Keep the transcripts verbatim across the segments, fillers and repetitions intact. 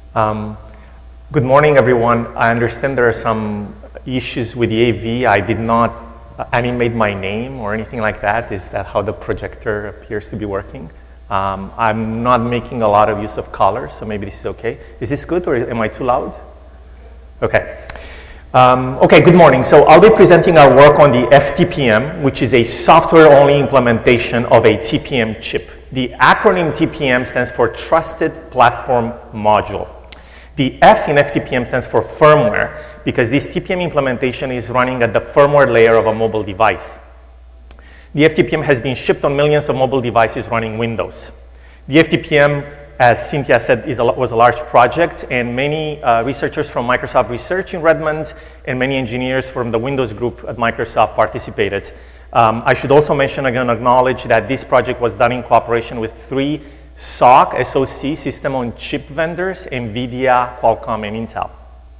Um, good morning, everyone. I understand there are some issues with the A V. I did not animate my name or anything like that. Is that how the projector appears to be working? Um, I'm not making a lot of use of color, so maybe this is okay. Is this good, or am I too loud? Okay. Um, okay, good morning. So I'll be presenting our work on the F T P M, which is a software-only implementation of a T P M chip. The acronym T P M stands for Trusted Platform Module. The F in F T P M stands for firmware, because this T P M implementation is running at the firmware layer of a mobile device. The F T P M has been shipped on millions of mobile devices running Windows. The F T P M, as Cynthia said, is a, was a large project, and many uh, researchers from Microsoft Research in Redmond and many engineers from the Windows group at Microsoft participated. Um, I should also mention and acknowledge that this project was done in cooperation with three S O C, S O C, system-on-chip vendors, NVIDIA, Qualcomm, and Intel.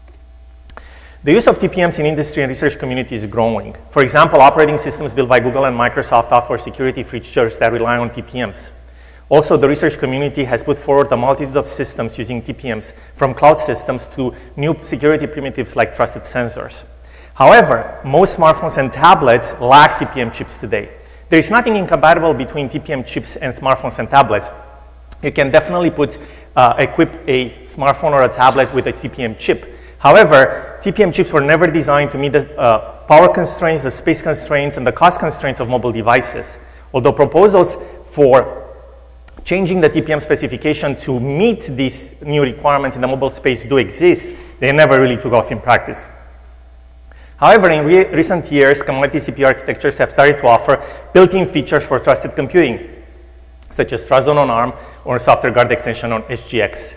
The use of T P Ms in industry and research community is growing. For example, operating systems built by Google and Microsoft offer security features that rely on T P Ms. Also, the research community has put forward a multitude of systems using T P Ms, from cloud systems to new security primitives like trusted sensors. However, most smartphones and tablets lack T P M chips today. There is nothing incompatible between T P M chips and smartphones and tablets. You can definitely put, uh, equip a smartphone or a tablet with a T P M chip. However, T P M chips were never designed to meet the uh, power constraints, the space constraints, and the cost constraints of mobile devices. Although proposals for changing the T P M specification to meet these new requirements in the mobile space do exist, they never really took off in practice. However, in re recent years, commodity C P U architectures have started to offer built-in features for trusted computing, such as TrustZone on ARM or Software Guard extension on S G X.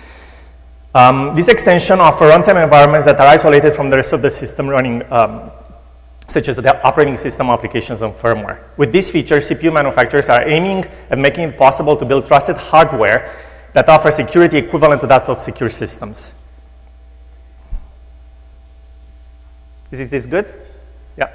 Um, this extension offers runtime environments that are isolated from the rest of the system running, um, such as the operating system applications and firmware. With this feature, C P U manufacturers are aiming at making it possible to build trusted hardware that offers security equivalent to that of secure systems. Is this good? Yeah.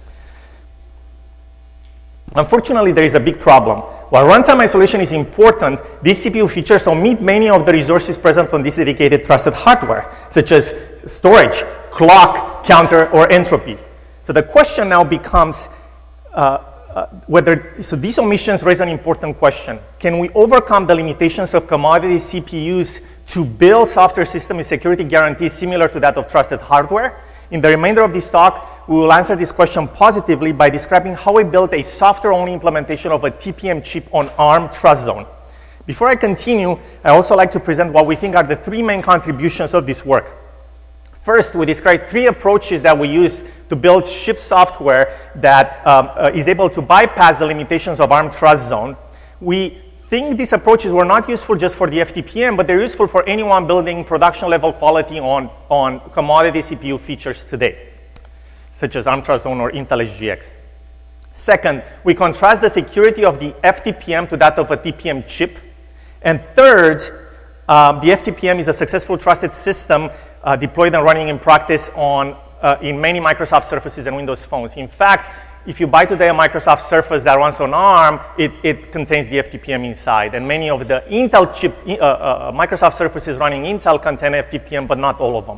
Unfortunately, there is a big problem. While runtime isolation is important, these C P U features omit many of the resources present on this dedicated trusted hardware, such as storage, clock, counter, or entropy. So the question now becomes uh, uh, whether, so these omissions raise an important question. Can we overcome the limitations of commodity C P Us to build software systems with security guarantees similar to that of trusted hardware? In the remainder of this talk, we will answer this question positively by describing how we built a software-only implementation of a T P M chip on ARM TrustZone. Before I continue, I also like to present what we think are the three main contributions of this work. First, we describe three approaches that we use to build chip software that um, uh, is able to bypass the limitations of ARM TrustZone. We think these approaches were not useful just for the F T P M, but they're useful for anyone building production-level quality on, on commodity C P U features today, such as ARM TrustZone or Intel S G X. Second, we contrast the security of the F T P M to that of a T P M chip. And third, uh, the F T P M is a successful trusted system uh, deployed and running in practice on, uh, in many Microsoft Surfaces and Windows phones. In fact, if you buy today a Microsoft Surface that runs on ARM, it, it contains the F T P M inside. And many of the Intel chip, uh, uh, Microsoft Surfaces running Intel contain F T P M, but not all of them.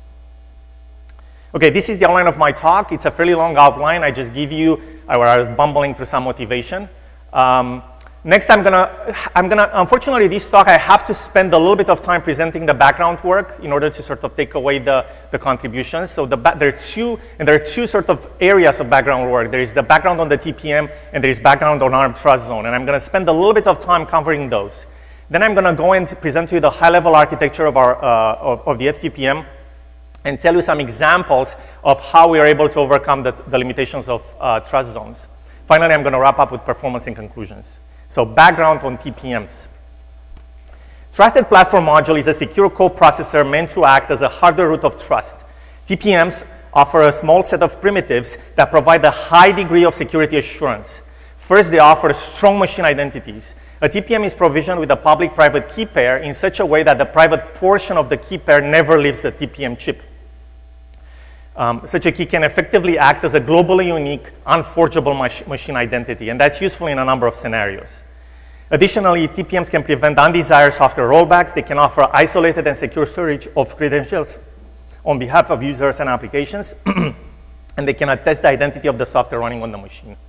Okay, this is the outline of my talk. It's a fairly long outline. I just give you, where I was bumbling through some motivation. Um, next, I'm gonna, I'm gonna, unfortunately, this talk, I have to spend a little bit of time presenting the background work in order to sort of take away the, the contributions. So the there are two, and there are two sort of areas of background work. There is the background on the T P M, and there is background on ARM TrustZone. And I'm gonna spend a little bit of time covering those. Then I'm gonna go and present to you the high-level architecture of, our, uh, of, of the F T P M, and tell you some examples of how we are able to overcome the, the limitations of uh, trust zones. Finally, I'm going to wrap up with performance and conclusions. So background on T P Ms. Trusted Platform Module is a secure coprocessor meant to act as a hardware root of trust. T P Ms offer a small set of primitives that provide a high degree of security assurance. First, they offer strong machine identities. A T P M is provisioned with a public-private key pair in such a way that the private portion of the key pair never leaves the T P M chip. Um, such a key can effectively act as a globally unique, unforgeable mach machine identity, and that's useful in a number of scenarios. Additionally, T P Ms can prevent undesired software rollbacks. They can offer isolated and secure storage of credentials on behalf of users and applications, and they can attest the identity of the software running on the machine.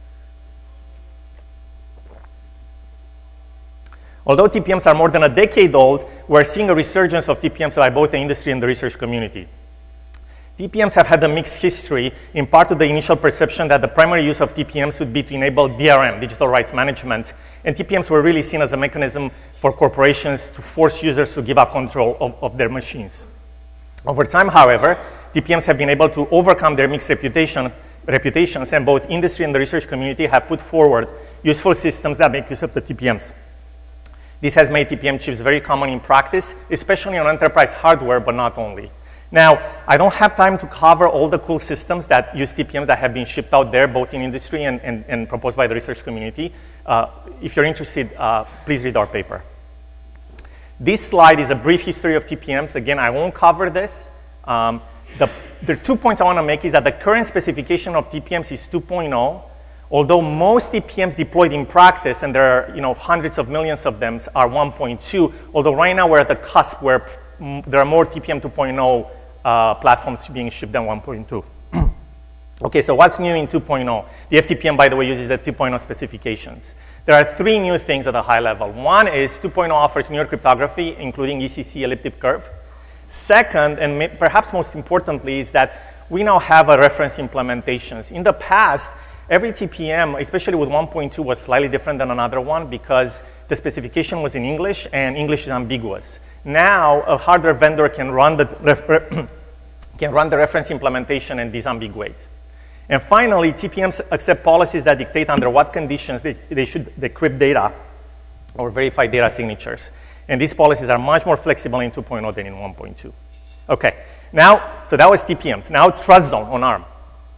Although T P Ms are more than a decade old, we're seeing a resurgence of T P Ms by both the industry and the research community. T P Ms have had a mixed history, in part to the initial perception that the primary use of T P Ms would be to enable D R M, digital rights management, and T P Ms were really seen as a mechanism for corporations to force users to give up control of, of their machines. Over time, however, T P Ms have been able to overcome their mixed reputation, reputations, and both industry and the research community have put forward useful systems that make use of the T P Ms. This has made T P M chips very common in practice, especially on enterprise hardware, but not only. Now, I don't have time to cover all the cool systems that use T P Ms that have been shipped out there, both in industry and, and, and proposed by the research community. Uh, if you're interested, uh, please read our paper. This slide is a brief history of T P Ms. Again, I won't cover this. Um, the, the two points I want to make is that the current specification of T P Ms is two point oh. Although most T P Ms deployed in practice, and there are you know, hundreds of millions of them, are one point two, although right now we're at the cusp where mm, there are more T P M two point oh uh, platforms being shipped than one point two. Okay, so what's new in two point oh? The F T P M, by the way, uses the two point oh specifications. There are three new things at a high level. One is two point oh offers newer cryptography, including E C C elliptic curve. Second, and may, perhaps most importantly, is that we now have a reference implementations. In the past, every T P M, especially with one point two, was slightly different than another one because the specification was in English and English is ambiguous. Now, a hardware vendor can run the, can run the reference implementation and disambiguate. And finally, T P Ms accept policies that dictate under what conditions they, they should decrypt data or verify data signatures. And these policies are much more flexible in two point oh than in one point two. Okay, now, so that was T P Ms. Now, Trust Zone on ARM.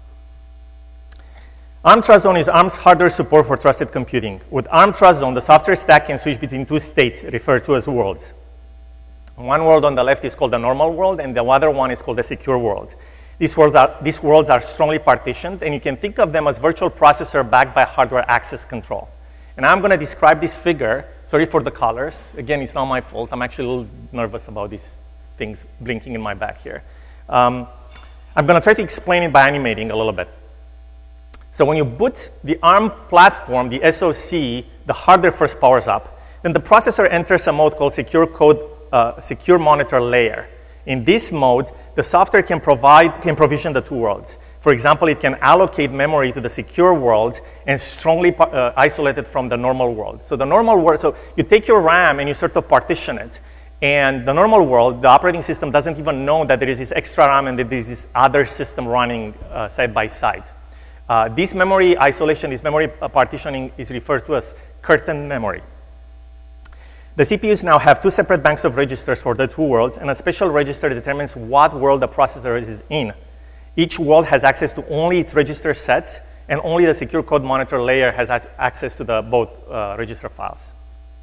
ARM Trust Zone is ARM's hardware support for trusted computing. With ARM Trust Zone, the software stack can switch between two states referred to as worlds. One world on the left is called the normal world, and the other one is called the secure world. These worlds are, these worlds are strongly partitioned, and you can think of them as virtual processor backed by hardware access control. And I'm going to describe this figure. Sorry for the colors. Again, it's not my fault. I'm actually a little nervous about these things blinking in my back here. Um, I'm going to try to explain it by animating a little bit. So when you boot the ARM platform, the S O C, the hardware first powers up. Then the processor enters a mode called Secure Code, uh, Secure Monitor Layer. In this mode, the software can provide, can provision the two worlds. For example, it can allocate memory to the secure world and strongly uh, isolate it from the normal world. So the normal world, so you take your RAM and you sort of partition it. And the normal world, the operating system doesn't even know that there is this extra RAM and that there is this other system running uh, side by side. Uh, this memory isolation, this memory partitioning is referred to as curtain memory. The C P Us now have two separate banks of registers for the two worlds, and a special register determines what world the processor is in. Each world has access to only its register sets, and only the secure code monitor layer has access to the both uh, register files.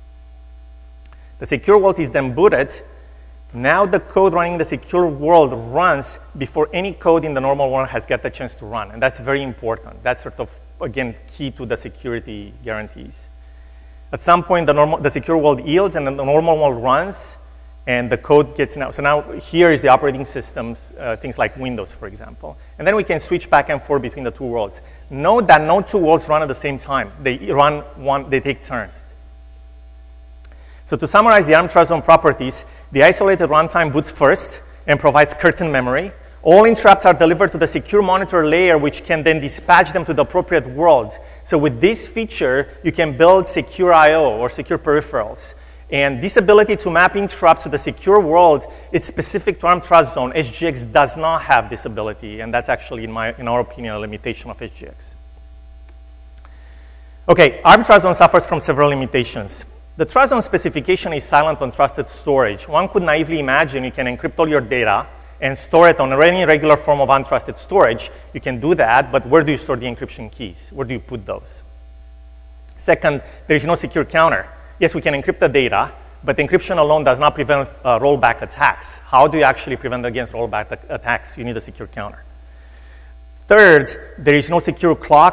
The secure world is then booted. Now the code running in the secure world runs before any code in the normal world has got the chance to run, and that's very important. That's sort of, again, key to the security guarantees. At some point, the, normal, the secure world yields, and then the normal world runs, and the code gets now. So now here is the operating systems, uh, things like Windows, for example. And then we can switch back and forth between the two worlds. Note that no two worlds run at the same time. They run one, they take turns. So to summarize the ARM Trust Zone properties, the isolated runtime boots first and provides curtain memory. All interrupts are delivered to the secure monitor layer, which can then dispatch them to the appropriate world. So with this feature, you can build secure I O or secure peripherals. And this ability to map interrupts to the secure world, it's specific to ARM Trust Zone. S G X does not have this ability, and that's actually, in, my, in our opinion, a limitation of S G X. Okay, ARM Trust Zone suffers from several limitations. The Trust Zone specification is silent on trusted storage. One could naively imagine you can encrypt all your data and store it on any regular form of untrusted storage. You can do that, but where do you store the encryption keys? Where do you put those? Second, there is no secure counter. Yes, we can encrypt the data, but encryption alone does not prevent uh, rollback attacks. How do you actually prevent against rollback attacks? You need a secure counter. Third, there is no secure clock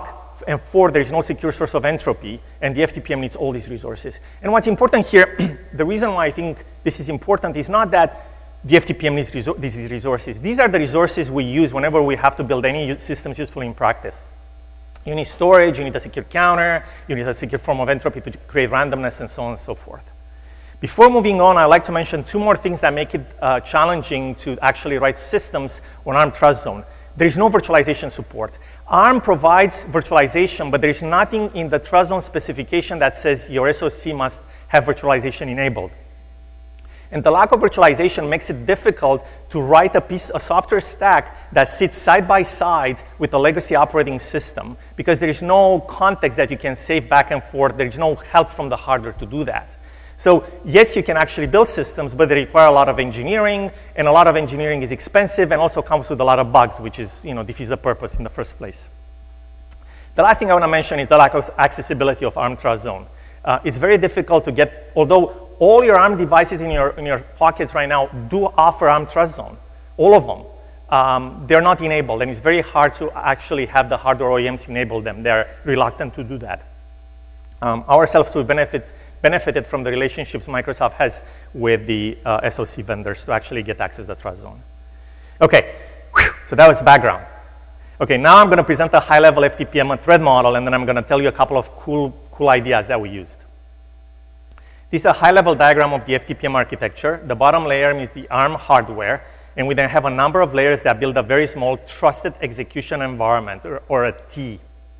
and four, there is no secure source of entropy, and the F T P M needs all these resources. And what's important here, the reason why I think this is important is not that the F T P M needs resor these resources. These are the resources we use whenever we have to build any systems useful in practice. You need storage, you need a secure counter, you need a secure form of entropy to create randomness, and so on and so forth. Before moving on, I'd like to mention two more things that make it uh, challenging to actually write systems on ARM Trust Zone. There is no virtualization support. ARM provides virtualization, but there is nothing in the Trust Zone specification that says your S O C must have virtualization enabled. And the lack of virtualization makes it difficult to write a piece, a software stack that sits side by side with a legacy operating system, because there is no context that you can save back and forth. There is no help from the hardware to do that. So yes, you can actually build systems, but they require a lot of engineering, and a lot of engineering is expensive and also comes with a lot of bugs, which is, you know, defeats the purpose in the first place. The last thing I want to mention is the lack of accessibility of ARM Trust Zone. Uh, it's very difficult to get, although all your ARM devices in your, in your pockets right now do offer ARM Trust Zone, all of them. Um, they're not enabled, and it's very hard to actually have the hardware O E Ms enable them. They're reluctant to do that. Um, ourselves, to benefit benefited from the relationships Microsoft has with the uh, S O C vendors to actually get access to the Trust Zone. Okay, whew, so that was background. Okay, now I'm going to present a high-level F T P M thread model, and then I'm going to tell you a couple of cool, cool ideas that we used. This is a high-level diagram of the F T P M architecture. The bottom layer is the ARM hardware, and we then have a number of layers that build a very small trusted execution environment, or, or a T.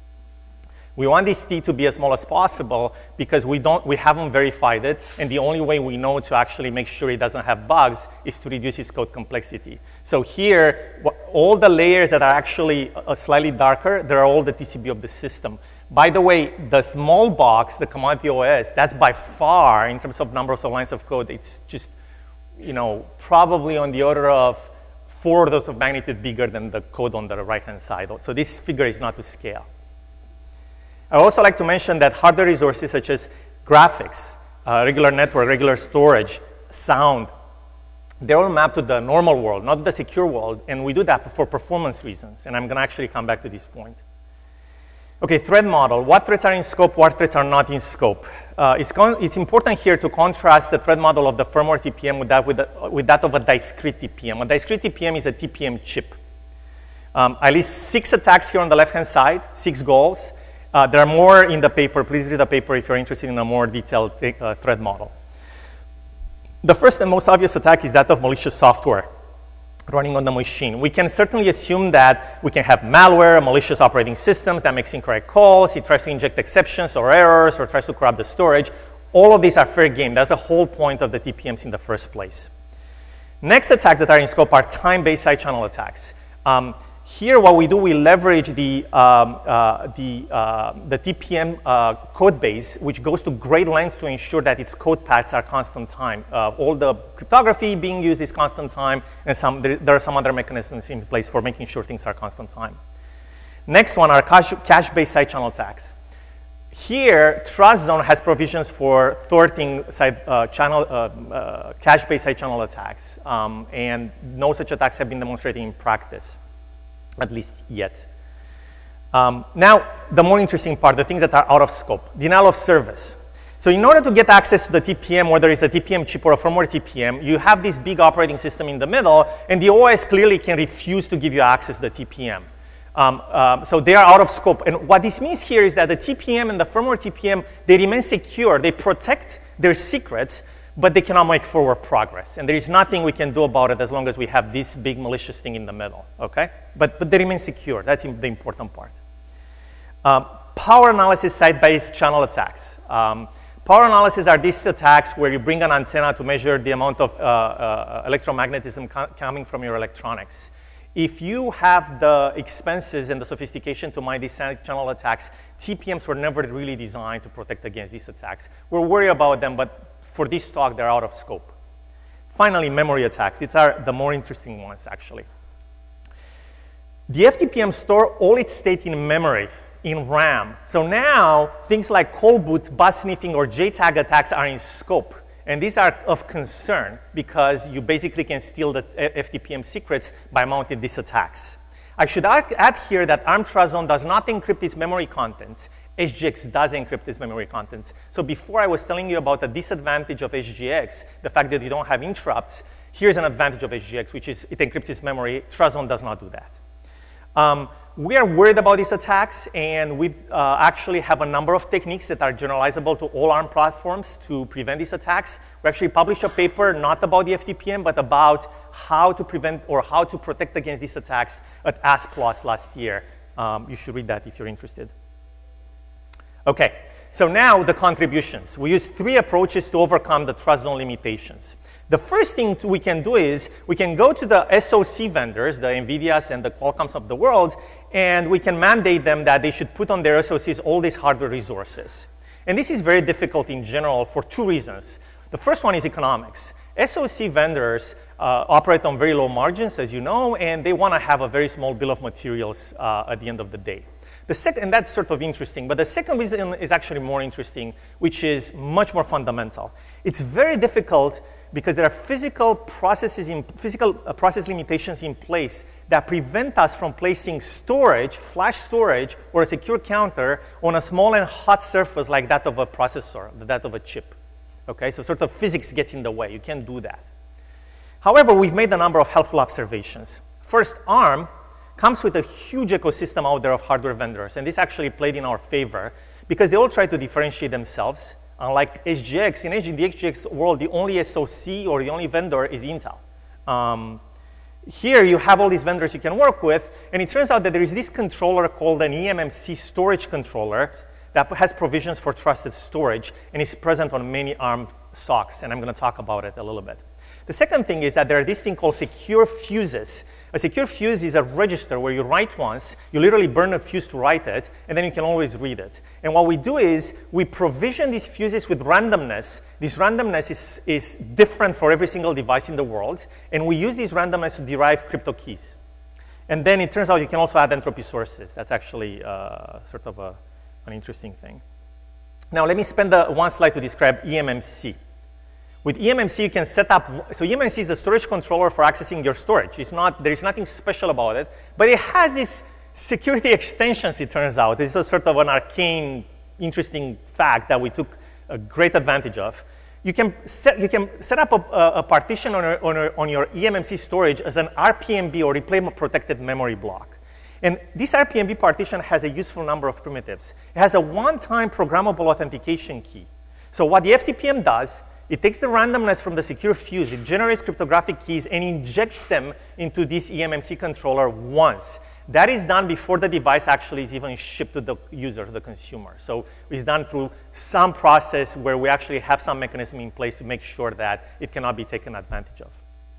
We want this T to be as small as possible because we, don't, we haven't verified it, and the only way we know to actually make sure it doesn't have bugs is to reduce its code complexity. So here, all the layers that are actually uh, slightly darker, they're all the T C B of the system. By the way, the small box, the commodity O S, that's by far, in terms of numbers of lines of code, it's just, you know, probably on the order of four orders of magnitude bigger than the code on the right-hand side. So this figure is not to scale. I also like to mention that hardware resources such as graphics, uh, regular network, regular storage, sound, they're all mapped to the normal world, not the secure world, and we do that for performance reasons, and I'm going to actually come back to this point. Okay, thread model. What threads are in scope, what threads are not in scope? Uh, it's, it's important here to contrast the thread model of the firmware T P M with that, with, the, with that of a discrete T P M. A discrete T P M is a T P M chip. Um, I list six attacks here on the left-hand side, six goals. Uh, there are more in the paper. Please read the paper if you're interested in a more detailed uh, thread model. The first and most obvious attack is that of malicious software running on the machine. We can certainly assume that we can have malware, malicious operating systems that makes incorrect calls. It tries to inject exceptions or errors or tries to corrupt the storage. All of these are fair game. That's the whole point of the T P Ms in the first place. Next attacks that are in scope are time-based side channel attacks. Um, Here, what we do, we leverage the, um, uh, the, uh, the T P M uh, code base, which goes to great lengths to ensure that its code paths are constant time. Uh, all the cryptography being used is constant time, and some, there, there are some other mechanisms in place for making sure things are constant time. Next one are cache-based side channel attacks. Here, Trust Zone has provisions for thwarting side, uh, channel, uh, uh, cache-based side channel attacks, um, and no such attacks have been demonstrated in practice, at least yet. Um, now, the more interesting part, the things that are out of scope. Denial of service. So in order to get access to the T P M, whether it's a T P M chip or a firmware T P M, you have this big operating system in the middle, and the O S clearly can refuse to give you access to the T P M. Um, um, so they are out of scope. And what this means here is that the T P M and the firmware T P M, they remain secure. They protect their secrets, but they cannot make forward progress. And there is nothing we can do about it as long as we have this big malicious thing in the middle, okay? But, but they remain secure. That's the important part. Um, power analysis side-based channel attacks. Um, power analysis are these attacks where you bring an antenna to measure the amount of uh, uh, electromagnetism co coming from your electronics. If you have the expenses and the sophistication to mine these side channel attacks, T P Ms were never really designed to protect against these attacks. We're worried about them, but for this talk, they're out of scope. Finally, memory attacks. These are the more interesting ones, actually. The F T P M store all its state in memory, in RAM. So now, things like cold boot, bus sniffing, or J TAG attacks are in scope. And these are of concern because you basically can steal the F T P M secrets by mounting these attacks. I should add, add here that ARM Trustzone does not encrypt its memory contents. S G X does encrypt its memory contents. So before I was telling you about the disadvantage of S G X, the fact that you don't have interrupts, here's an advantage of S G X, which is it encrypts its memory. Trustzone does not do that. Um, we are worried about these attacks, and we uh, actually have a number of techniques that are generalizable to all ARM platforms to prevent these attacks. We actually published a paper not about the F T P M, but about how to prevent or how to protect against these attacks at A S P L O S last year. Um, you should read that if you're interested. Okay, so now the contributions. We use three approaches to overcome the Trustzone limitations. The first thing we can do is we can go to the S O C vendors, the NVIDIAs and the Qualcomms of the world, and we can mandate them that they should put on their S O Cs all these hardware resources. And this is very difficult in general for two reasons. The first one is economics. S O C vendors uh, operate on very low margins, as you know, and they want to have a very small bill of materials uh, at the end of the day. The second, and that's sort of interesting, but the second reason is actually more interesting, which is much more fundamental. It's very difficult because there are physical processes in, physical uh, process limitations in place that prevent us from placing storage, flash storage, or a secure counter on a small and hot surface like that of a processor, that of a chip. Okay, so sort of physics gets in the way. You can't do that. However, we've made a number of helpful observations. First, ARM comes with a huge ecosystem out there of hardware vendors, and this actually played in our favor because they all try to differentiate themselves. Unlike S G X, in the S G X world, the only S O C or the only vendor is Intel. Um, here you have all these vendors you can work with, and it turns out that there is this controller called an E M M C storage controller that has provisions for trusted storage and is present on many ARM socks, and I'm going to talk about it a little bit. The second thing is that there are this thing called secure fuses. A secure fuse is a register where you write once, you literally burn a fuse to write it, and then you can always read it. And what we do is we provision these fuses with randomness. This randomness is, is different for every single device in the world, and we use this randomness to derive crypto keys. And then it turns out you can also add entropy sources. That's actually uh, sort of a, an interesting thing. Now let me spend the one slide to describe E M M C. With E M M C, you can set up, so E M M C is a storage controller for accessing your storage. It's not, there is nothing special about it, but it has these security extensions, it turns out. It's a sort of an arcane, interesting fact that we took a great advantage of. You can set, you can set up a, a partition on, a, on, a, on your E M M C storage as an R P M B, or replay protected memory block. And this R P M B partition has a useful number of primitives. It has a one-time programmable authentication key. So what the F T P M does, it takes the randomness from the secure fuse, it generates cryptographic keys, and injects them into this E M M C controller once. That is done before the device actually is even shipped to the user, to the consumer. So it's done through some process where we actually have some mechanism in place to make sure that it cannot be taken advantage of.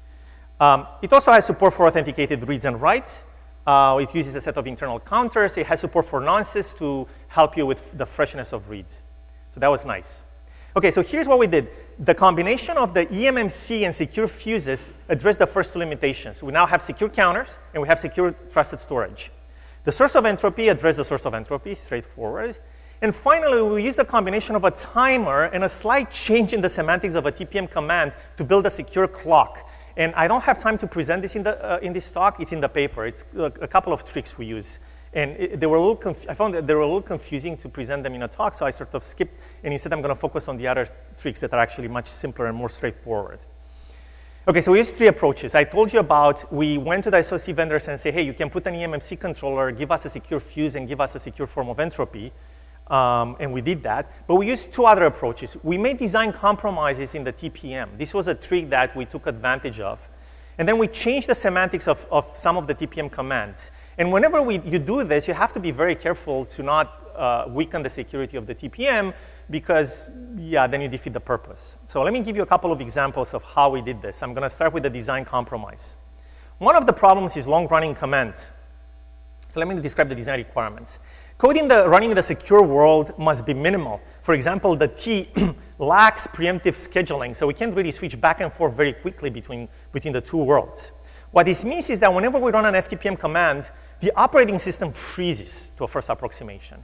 Um, it also has support for authenticated reads and writes. Uh, it uses a set of internal counters. It has support for nonces to help you with the freshness of reads. So that was nice. Okay, so here's what we did. The combination of the E M M C and secure fuses addressed the first two limitations. We now have secure counters, and we have secure trusted storage. The source of entropy addressed the source of entropy, straightforward. And finally, we used a combination of a timer and a slight change in the semantics of a T P M command to build a secure clock. And I don't have time to present this in, the, uh, in this talk. It's in the paper. It's a, a couple of tricks we use. And it, they were a little conf I found that they were a little confusing to present them in a talk, so I sort of skipped, and instead I'm going to focus on the other tricks that are actually much simpler and more straightforward. Okay, so we used three approaches. I told you about, we went to the S O C vendors and say, hey, you can put an E M M C controller, give us a secure fuse, and give us a secure form of entropy. Um, and we did that. But we used two other approaches. We made design compromises in the T P M. This was a trick that we took advantage of. And then we changed the semantics of, of some of the T P M commands. And whenever we, you do this, you have to be very careful to not uh, weaken the security of the T P M because, yeah, then you defeat the purpose. So let me give you a couple of examples of how we did this. I'm going to start with the design compromise. One of the problems is long-running commands. So let me describe the design requirements. Code in the running in the secure world must be minimal. For example, the T lacks preemptive scheduling, so we can't really switch back and forth very quickly between, between the two worlds. What this means is that whenever we run an F T P M command, the operating system freezes to a first approximation.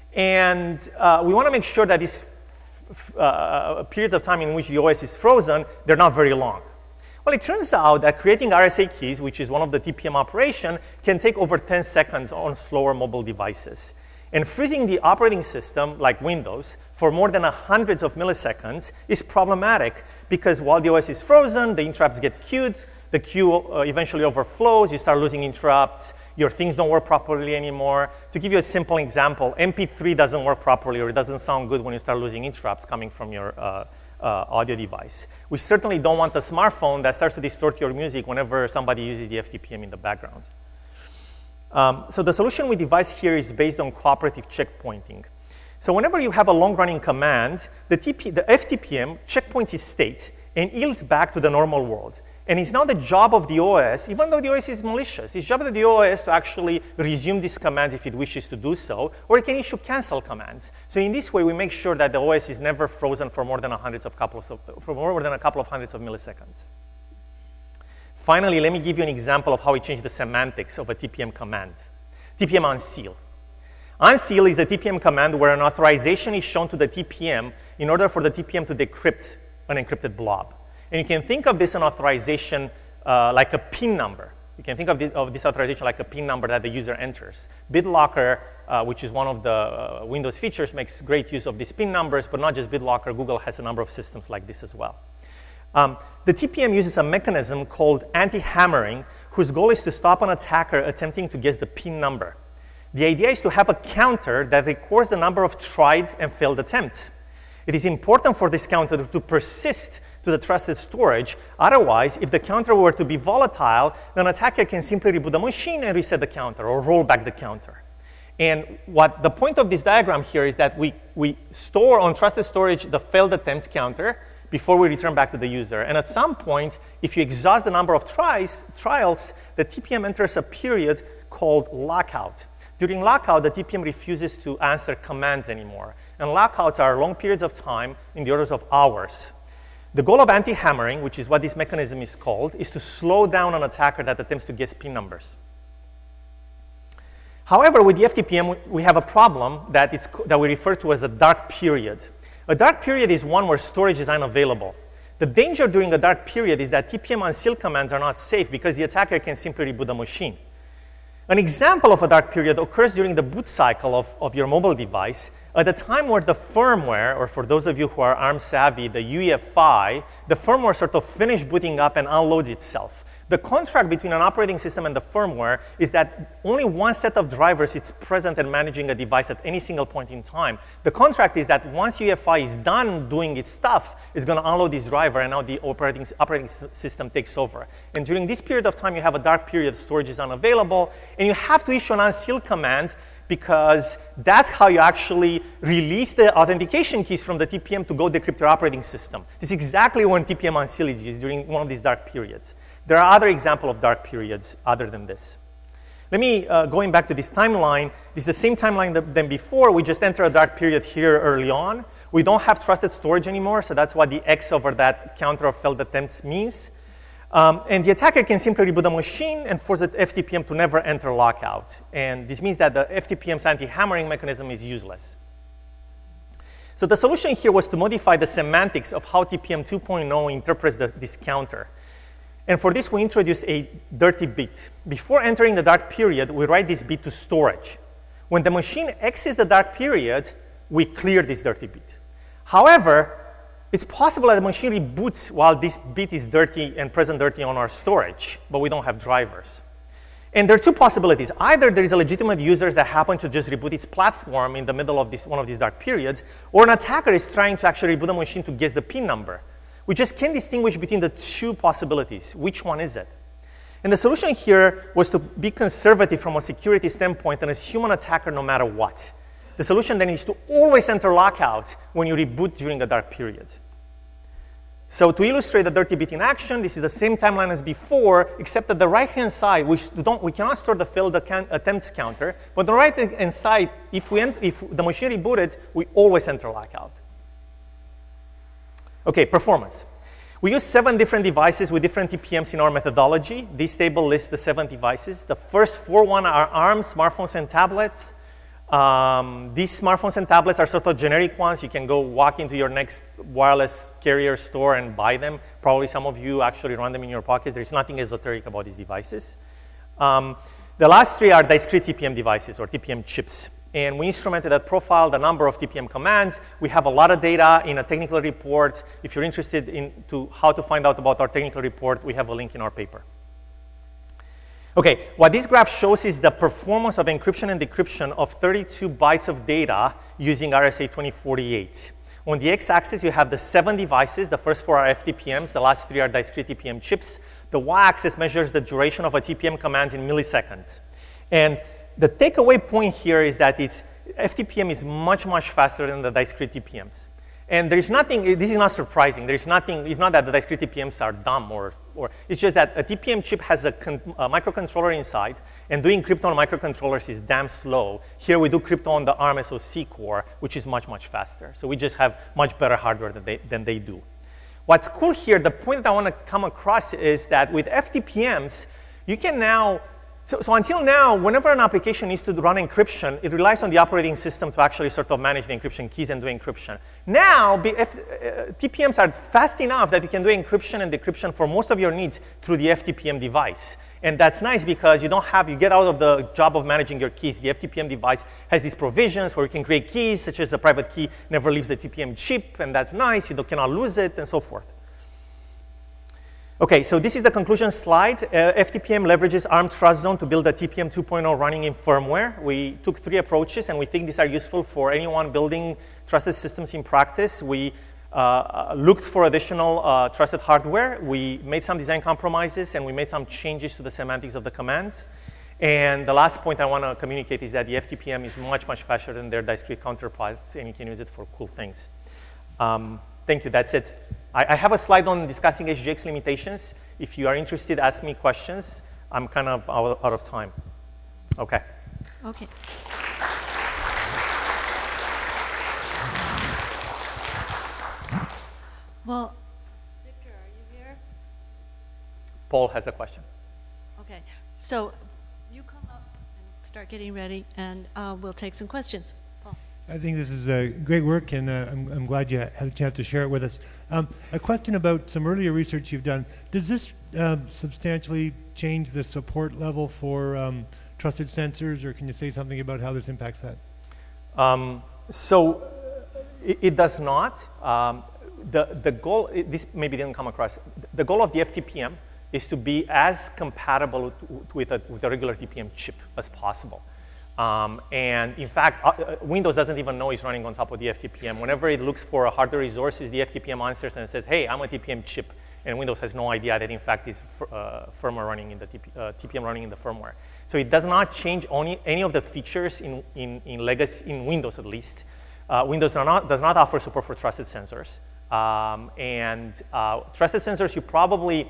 And uh, we want to make sure that these uh, periods of time in which the O S is frozen, they're not very long. Well, it turns out that creating R S A keys, which is one of the T P M operation, can take over ten seconds on slower mobile devices. And freezing the operating system, like Windows, for more than hundreds of milliseconds is problematic because while the O S is frozen, the interrupts get queued, the queue uh, eventually overflows, you start losing interrupts, your things don't work properly anymore. To give you a simple example, M P three doesn't work properly or it doesn't sound good when you start losing interrupts coming from your uh, uh, audio device. We certainly don't want a smartphone that starts to distort your music whenever somebody uses the F T P M in the background. Um, so the solution we devised here is based on cooperative checkpointing. So whenever you have a long-running command, the, T P, the F T P M checkpoints its state and yields back to the normal world. And it's now the job of the O S, even though the O S is malicious, it's the job of the O S to actually resume these commands if it wishes to do so, or it can issue cancel commands. So in this way, we make sure that the O S is never frozen for more than a hundreds of couple of, for more than a couple of hundreds of milliseconds. Finally, let me give you an example of how we change the semantics of a T P M command. T P M unseal. Unseal is a T P M command where an authorization is shown to the T P M in order for the T P M to decrypt an encrypted blob. And you can think of this an authorization uh, like a PIN number. You can think of this, of this authorization like a PIN number that the user enters. BitLocker, uh, which is one of the uh, Windows features, makes great use of these PIN numbers, but not just BitLocker. Google has a number of systems like this as well. Um, the T P M uses a mechanism called anti-hammering, whose goal is to stop an attacker attempting to guess the PIN number. The idea is to have a counter that records the number of tried and failed attempts. It is important for this counter to persist to the trusted storage. Otherwise, if the counter were to be volatile, then an attacker can simply reboot the machine and reset the counter or roll back the counter. And what the point of this diagram here is that we, we store on trusted storage the failed attempts counter before we return back to the user. And at some point, if you exhaust the number of tries, trials, the T P M enters a period called lockout. During lockout, the T P M refuses to answer commands anymore. And lockouts are long periods of time in the orders of hours. The goal of anti-hammering, which is what this mechanism is called, is to slow down an attacker that attempts to guess PIN numbers. However, with the F T P M, we have a problem that, is, that we refer to as a dark period. A dark period is one where storage is unavailable. The danger during a dark period is that T P M unseal commands are not safe because the attacker can simply reboot the machine. An example of a dark period occurs during the boot cycle of, of your mobile device at a time where the firmware, or for those of you who are ARM savvy, the U E F I, the firmware sort of finishes booting up and unloads itself. The contract between an operating system and the firmware is that only one set of drivers is present and managing a device at any single point in time. The contract is that once U E F I is done doing its stuff, it's going to unload this driver, and now the operating, operating system takes over. And during this period of time, you have a dark period, storage is unavailable, and you have to issue an unseal command because that's how you actually release the authentication keys from the T P M to go decrypt your operating system. This is exactly when T P M unseal is used during one of these dark periods. There are other examples of dark periods other than this. Let me, uh, going back to this timeline, this is the same timeline that, than before. We just enter a dark period here early on. We don't have trusted storage anymore, so that's what the X over that counter of failed attempts means. Um, and the attacker can simply reboot the machine and force the F T P M to never enter lockout. And this means that the F T P M's anti-hammering mechanism is useless. So the solution here was to modify the semantics of how T P M two point oh interprets the, this counter. And for this, we introduce a dirty bit. Before entering the dark period, we write this bit to storage. When the machine exits the dark period, we clear this dirty bit. However, it's possible that the machine reboots while this bit is dirty and present dirty on our storage, but we don't have drivers. And there are two possibilities. Either there is a legitimate user that happen to just reboot its platform in the middle of this, one of these dark periods, or an attacker is trying to actually reboot the machine to guess the PIN number. We just can't distinguish between the two possibilities. Which one is it? And the solution here was to be conservative from a security standpoint and assume an attacker no matter what. The solution then is to always enter lockout when you reboot during the dark period. So to illustrate the dirty bit in action, this is the same timeline as before, except that the right-hand side, we, don't, we cannot store the failed attempts counter, but the right-hand side, if, we if the machine rebooted, we always enter lockout. Okay, performance. We use seven different devices with different T P Ms in our methodology. This table lists the seven devices. The first four one are ARM, smartphones, and tablets. Um, these smartphones and tablets are sort of generic ones. You can go walk into your next wireless carrier store and buy them. Probably some of you actually run them in your pockets. There's nothing esoteric about these devices. Um, the last three are discrete T P M devices or T P M chips. And we instrumented that profile, the number of T P M commands. We have a lot of data in a technical report. If you're interested in to how to find out about our technical report, we have a link in our paper. Okay, what this graph shows is the performance of encryption and decryption of thirty-two bytes of data using R S A twenty forty-eight. On the x-axis, you have the seven devices. The first four are F T P Ms. The last three are discrete T P M chips. The y-axis measures the duration of a T P M command in milliseconds. And the takeaway point here is that it's, F T P M is much, much faster than the discrete T P Ms. And there's nothing, this is not surprising. There's nothing, it's not that the discrete T P Ms are dumb or, or it's just that a T P M chip has a, con, a microcontroller inside, and doing crypto on microcontrollers is damn slow. Here we do crypto on the ARM S O C core, which is much, much faster. So we just have much better hardware than they, than they do. What's cool here, the point that I want to come across is that with F T P Ms, you can now, So, so until now, whenever an application needs to run encryption, it relies on the operating system to actually sort of manage the encryption keys and do encryption. Now, if, uh, T P Ms are fast enough that you can do encryption and decryption for most of your needs through the F T P M device. And that's nice because you don't have, you get out of the job of managing your keys. The F T P M device has these provisions where you can create keys, such as the private key never leaves the T P M chip, and that's nice. You cannot lose it, and so forth. Okay, so this is the conclusion slide. Uh, F T P M leverages ARM Trust Zone to build a T P M two point oh running in firmware. We took three approaches, and we think these are useful for anyone building trusted systems in practice. We uh, looked for additional uh, trusted hardware. We made some design compromises, and we made some changes to the semantics of the commands. And the last point I want to communicate is that the F T P M is much, much faster than their discrete counterparts, and you can use it for cool things. Um, thank you, that's it. I have a slide on discussing H G X limitations. If you are interested, ask me questions. I'm kind of out, out of time. Okay. Okay. Well, Victor, are you here? Paul has a question. Okay. So you come up and start getting ready, and uh, we'll take some questions. Paul. I think this is uh, great work, and uh, I'm, I'm glad you had a chance to share it with us. Um, a question about some earlier research you've done. Does this uh, substantially change the support level for um, trusted sensors, or can you say something about how this impacts that? Um, so it, it does not. Um, the, the goal, it, this maybe didn't come across, the goal of the F T P M is to be as compatible with a, with a regular T P M chip as possible. Um, and in fact, uh, Windows doesn't even know it's running on top of the F T P M. Whenever it looks for hardware resources, the F T P M answers and says, hey, I'm a T P M chip. And Windows has no idea that, in fact, it's uh, firmware running in the T P, uh, T P M running in the firmware. So it does not change only, any of the features in, in, in legacy, in Windows at least. Uh, Windows not, does not offer support for trusted sensors. Um, and uh, trusted sensors, you probably,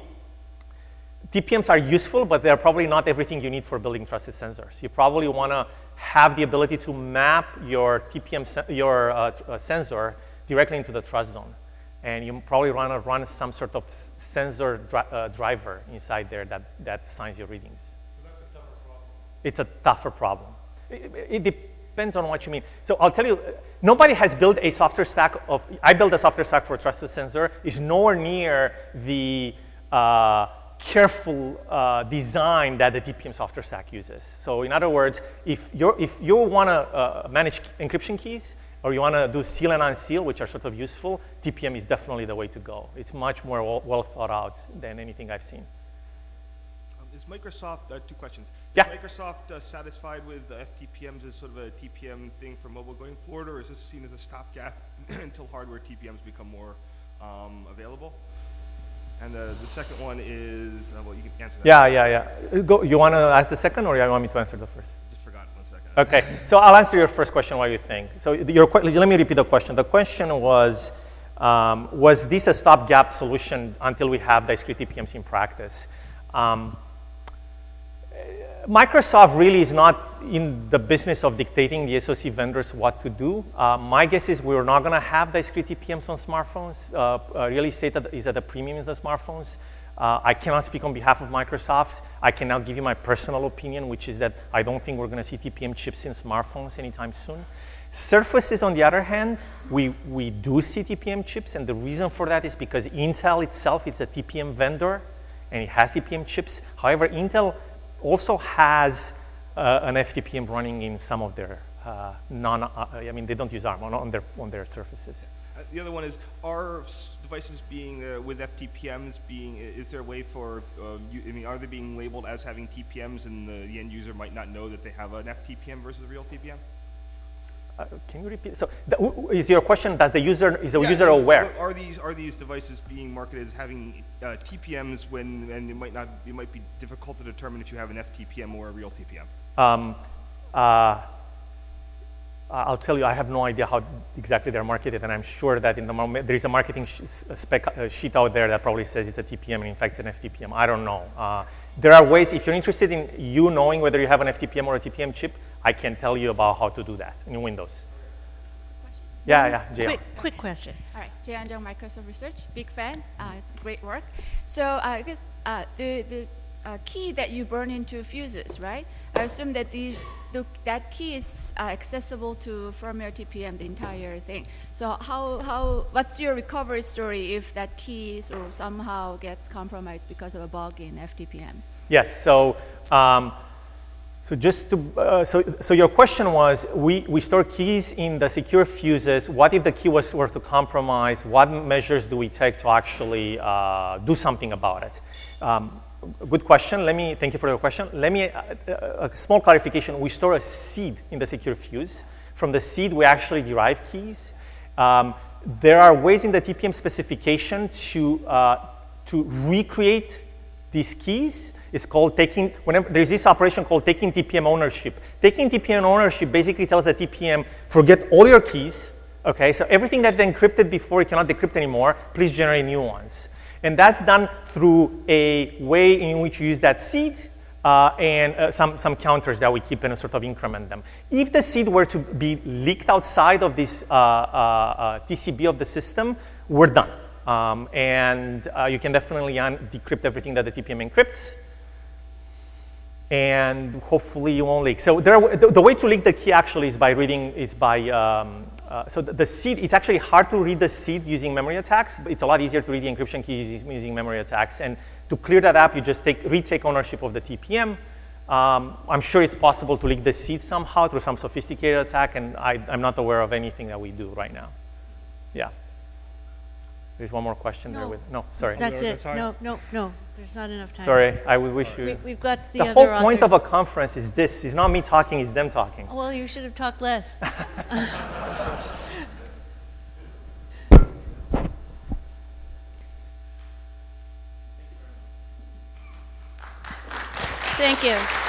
T P Ms are useful, but they're probably not everything you need for building trusted sensors. You probably want to have the ability to map your T P M, your uh, uh, sensor directly into the trust zone. And you probably want to run some sort of sensor dri uh, driver inside there that, that signs your readings. So that's a tougher problem. It's a tougher problem. It, it depends on what you mean. So I'll tell you, nobody has built a software stack of, I built a software stack for a trusted sensor. It's nowhere near the uh, careful uh, design that the T P M software stack uses. So in other words, if, you're, if you want to uh, manage encryption keys, or you want to do seal and unseal, which are sort of useful, T P M is definitely the way to go. It's much more well, well thought out than anything I've seen. Um, is Microsoft, uh, two questions. Yeah. Is Microsoft uh, satisfied with the F T P Ms as sort of a T P M thing for mobile going forward, or is this seen as a stopgap until hardware T P Ms become more um, available? And uh, the second one is, uh, well, you can answer that. Yeah, yeah, yeah. Go, you want to ask the second, or you want me to answer the first? Just forgot, one second. Okay, so I'll answer your first question, what you think. So your, let me repeat the question. The question was, um, was this a stopgap solution until we have discrete T P Ms in practice? Um, Microsoft really is not in the business of dictating the S O C vendors what to do. Uh, my guess is we're not going to have discrete T P Ms on smartphones. Uh, uh, real estate is at a premium in the smartphones. Uh, I cannot speak on behalf of Microsoft. I can now give you my personal opinion, which is that I don't think we're going to see T P M chips in smartphones anytime soon. Surfaces, on the other hand, we, we do see T P M chips, and the reason for that is because Intel itself is a T P M vendor, and it has T P M chips. However, Intel also has uh, an F T P M running in some of their uh, non, uh, I mean, they don't use ARM on, on, their, on their surfaces. Uh, the other one is, are s- devices being, uh, with F T P Ms being, i- is there a way for, uh, you, I mean, are they being labeled as having T P Ms and the, the end user might not know that they have an F T P M versus a real T P M? Uh, can you repeat? So, the, w- w- is your question, does the user, is the Yeah, user and aware? what Are these, are these devices being marketed as having uh, T P Ms when, and it might not, it might be difficult to determine if you have an F T P M or a real T P M? Um, uh, I'll tell you, I have no idea how exactly they're marketed, and I'm sure that in the moment there is a marketing sh spec uh, sheet out there that probably says it's a T P M, and in fact it's an F T P M. I don't know. Uh, there are ways, if you're interested in you knowing whether you have an F T P M or a T P M chip, I can tell you about how to do that in Windows. Yeah, yeah, Jay. Quick, quick question. All right, Jay Anjong, Microsoft Research, big fan, uh, great work. So uh, I guess uh, the, the uh, key that you burn into fuses, right? I assume that these, the, that key is uh, accessible to firmware T P M, the entire thing. So how, how, what's your recovery story if that key sort of somehow gets compromised because of a bug in F T P M? Yes, so, um, so just to, uh, so, so your question was, we, we store keys in the secure fuses. What if the key was were to compromise? What measures do we take to actually uh, do something about it? Um, good question. Let me, thank you for your question. Let me, uh, uh, a small clarification. We store a seed in the secure fuse. From the seed, we actually derive keys. Um, there are ways in the T P M specification to, uh, to recreate these keys. It's called taking, whenever there's this operation called taking T P M ownership. Taking T P M ownership basically tells the T P M, forget all your keys, okay? So everything that they encrypted before, you cannot decrypt anymore, please generate new ones. And that's done through a way in which you use that seed uh, and uh, some, some counters that we keep and sort of increment them. If the seed were to be leaked outside of this uh, uh, uh, T C B of the system, we're done. Um, and uh, you can definitely decrypt everything that the T P M encrypts. And hopefully you won't leak. So there are, the, the way to leak the key actually is by reading, is by, um, uh, so the, the seed, it's actually hard to read the seed using memory attacks, but it's a lot easier to read the encryption key using, using memory attacks. And to clear that up, you just take, retake ownership of the T P M. Um, I'm sure it's possible to leak the seed somehow through some sophisticated attack, and I, I'm not aware of anything that we do right now. Yeah. There's one more question there No. with, no, sorry. That's there- it. that's No, no, no. There's not enough time. Sorry, I would wish you. We, we've got the, The other whole point of authors. a conference is this. It's not me talking, it's them talking. Oh, well, you should have talked less. Thank you.